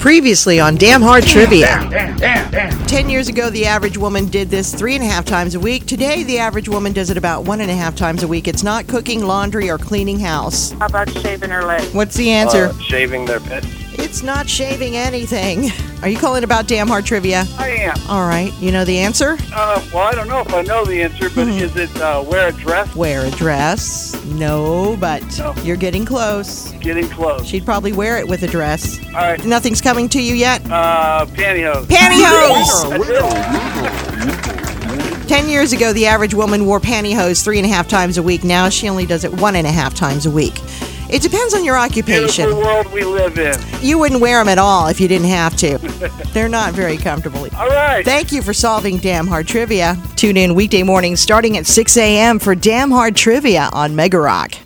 Previously on Damn Hard Trivia. Damn. 10 years ago, the average woman did this 3.5 times a week. Today, the average woman does it about 1.5 times a week. It's not cooking, laundry, or cleaning house. How about shaving her leg? What's the answer? Shaving their pits. It's not shaving anything. Are you calling about Damn Hard Trivia? I am. All right. You know the answer? Well, I don't know if I know the answer, but is it wear a dress? Wear a dress. No, but No. you're getting close. Getting close. She'd probably wear it with a dress. All right. Nothing's coming to you yet? Pantyhose. Pantyhose! That's it. 10 years ago, the average woman wore pantyhose 3.5 times a week. Now she only does it 1.5 times a week. It depends on your occupation. Beautiful world we live in. You wouldn't wear them at all if you didn't have to. They're not very comfortable. All right. Thank you for solving Damn Hard Trivia. Tune in weekday mornings starting at 6 a.m. for Damn Hard Trivia on Mega Rock.